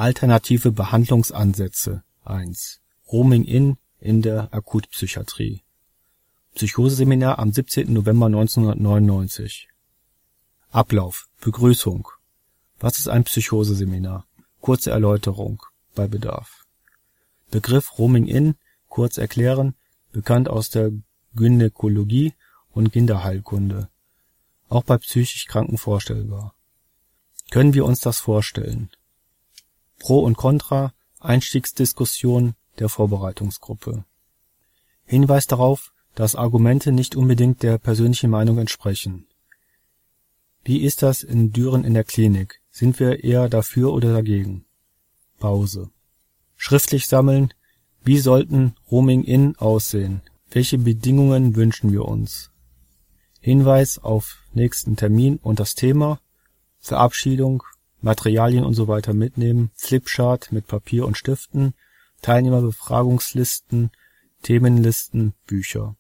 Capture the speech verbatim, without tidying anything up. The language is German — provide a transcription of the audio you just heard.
Alternative Behandlungsansätze eins. Roaming in in der Akutpsychiatrie. Psychoseseminar am siebzehnten November neunzehnhundertneunundneunzig. Ablauf: Begrüßung. Was ist ein Psychoseseminar? Kurze Erläuterung bei Bedarf. Begriff Roaming in kurz erklären, bekannt aus der Gynäkologie und Kinderheilkunde. Auch bei psychisch Kranken vorstellbar. Können wir uns das vorstellen? Pro und Contra, Einstiegsdiskussion der Vorbereitungsgruppe. Hinweis darauf, dass Argumente nicht unbedingt der persönlichen Meinung entsprechen. Wie ist das in Düren in der Klinik? Sind wir eher dafür oder dagegen? Pause. Schriftlich sammeln. Wie sollten Roaming in aussehen? Welche Bedingungen wünschen wir uns? Hinweis auf nächsten Termin und das Thema. Verabschiedung, Materialien und so weiter mitnehmen. Flipchart mit Papier und Stiften. Teilnehmerbefragungslisten, Themenlisten, Bücher.